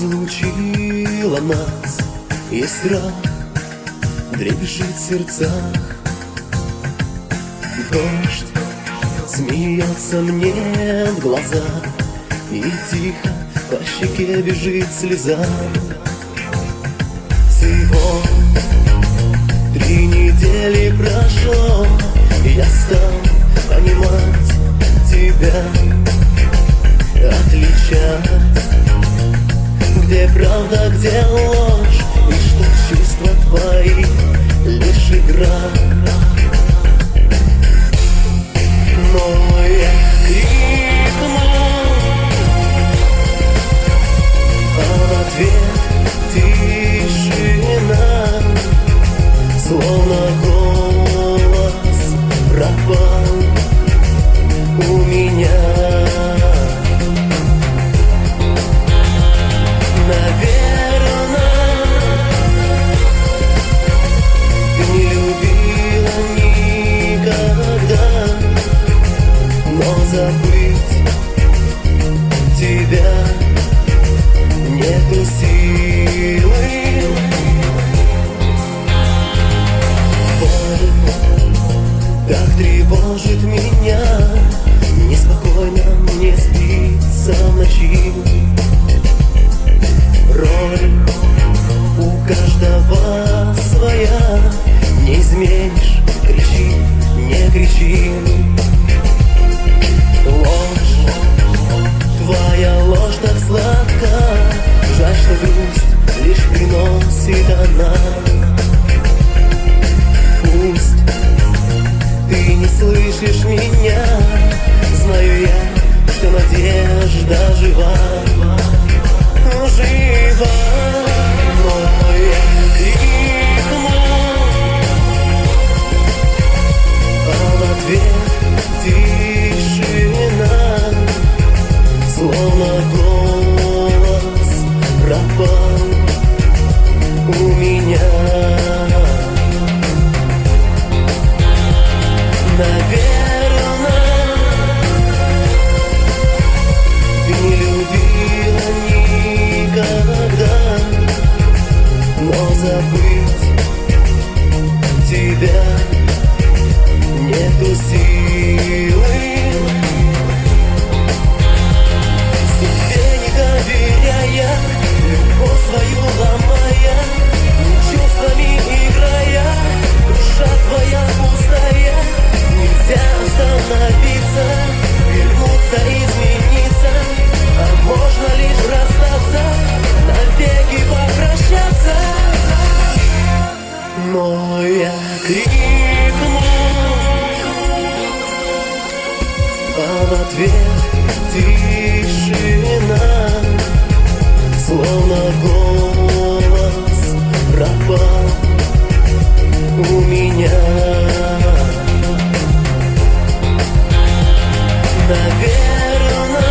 разлучила нас, и страх дребезжит в сердцах. Дождь смеется мне в глаза, и тихо по щеке бежит слеза. Всего 3 недели прошло, и я стал понимать тебя, отличать, где правда, где ложь, и что чувства твои лишь игра. Но я крикну, а в ответ тишина, словно голос пропал у меня. Забыть тебя нету силы. Боль так тревожит меня, неспокойно мне спится в ночи. Роль у каждого своя, не изменишь, кричи, не кричи. Твоя ложь так сладка, жаль, что грусть лишь приносит она. Пусть ты не слышишь меня, знаю я, что надежда жива, жива. Но я крикну, а в ответ тишина, словно голос пропал у меня. Наверно, ты не любила никогда, но забыть тебя нету силы. Доверяя, любовь свою ломая, чувствами играя, душа твоя пустая. Нельзя остановиться, вернуться, измениться, а можно лишь расстаться, навеки попрощаться. Но я крикну, а в ответ тишина, словно голос пропал у меня. Наверно,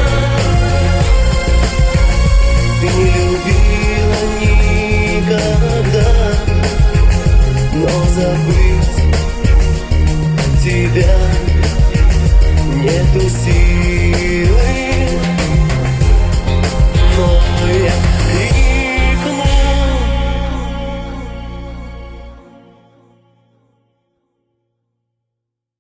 ты не любила никогда, но забыть тебя нету сил.